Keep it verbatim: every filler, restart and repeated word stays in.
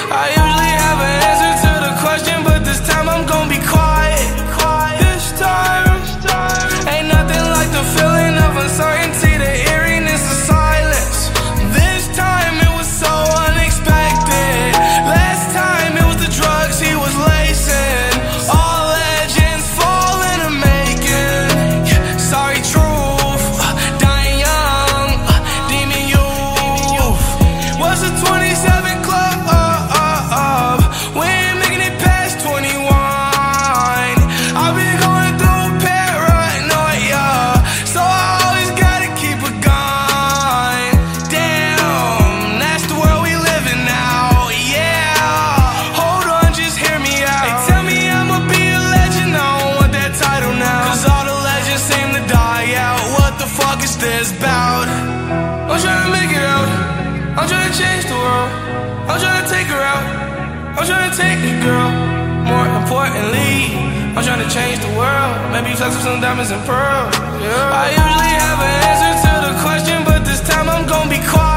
I usually have an answer to the question, but this time I'm gonna be quiet. This time, ain't nothing like the feeling of uncertainty, the eeriness of silence. This time it was so unexpected. Last time it was the drugs he was lacing. All legends fall in the making. Sorry, truth, dying young, demon youth. What's a twenty-seven club? Uh, uh, uh. We ain't making it past twenty-one. I've been going through paranoia, so I always gotta keep a gun. Damn, that's the world we live in now, yeah. Hold on, just hear me out. They tell me I'ma be a legend, I don't want that title now, cause all the legends seem to die out. What the fuck is this about? I'm trying to make it out, I'm trying to change the world, I'm trying to take her out, I'm trying to take the girl. More importantly, I'm trying to change the world. Maybe flex with some diamonds and pearls, yeah. I usually have an answer to the question, but this time I'm gonna be quiet.